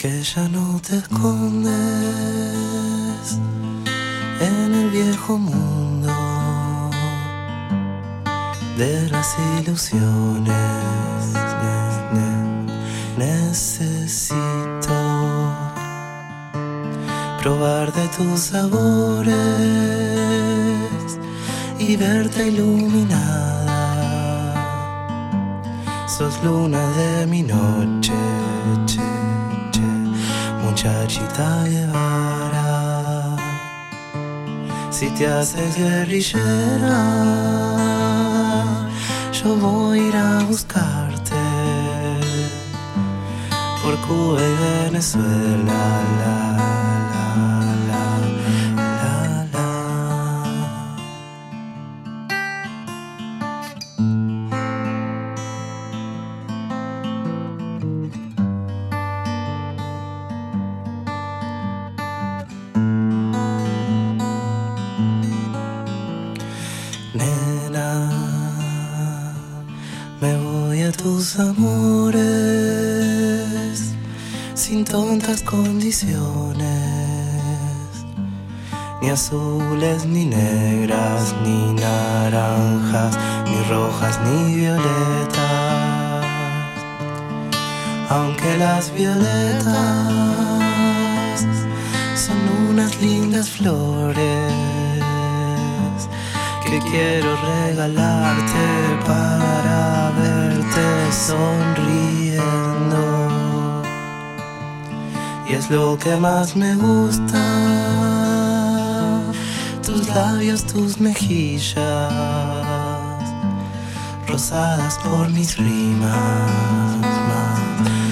que ya no te escondes en el viejo mundo de las ilusiones. Necesito probar de tus sabores y verte iluminada. Sos luna de mi noche, muchachita Guevara. Si te haces guerrillera, yo voy a ir a buscarte por Cuba y Venezuela. Nena, me voy a tus amores sin tontas condiciones, ni azules, ni negras, ni naranjas, ni rojas, ni violetas. Aunque las violetas son unas lindas flores que quiero regalarte para verte sonriendo. Y es lo que más me gusta, tus labios, tus mejillas, rosadas por mis rimas.